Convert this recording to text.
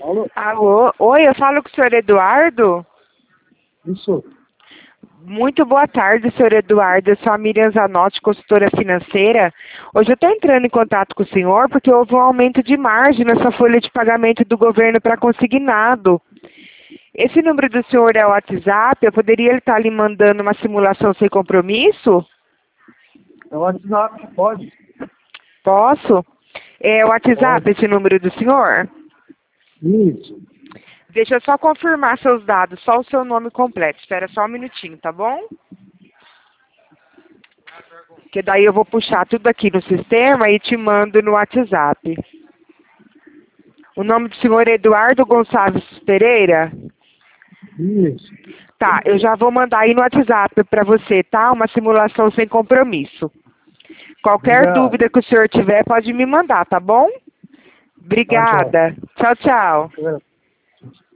Alô? Alô? Oi, eu falo com o senhor Eduardo? Isso. Muito boa tarde, senhor Eduardo. Eu sou a Miriam Zanotti, consultora financeira. Hoje eu estou entrando em contato com o senhor porque houve um aumento de margem nessa folha de pagamento do governo para consignado. Esse número do senhor é o WhatsApp? Eu poderia estar lhe mandando uma simulação sem compromisso? É o WhatsApp, pode? Posso? É o WhatsApp Pode. esse número do senhor? Isso. Deixa eu só confirmar seus dados, só o seu nome completo. Espera só um minutinho, tá bom? Que daí eu vou puxar tudo aqui no sistema e te mando no WhatsApp. O nome do senhor é Eduardo Gonçalves Pereira? Isso. Tá, eu já vou mandar aí no WhatsApp para você, tá? Uma simulação sem compromisso. Qualquer Obrigado. dúvida que o senhor tiver, pode me mandar, tá bom? Tchau, tchau. Obrigada. Tchau, tchau. É.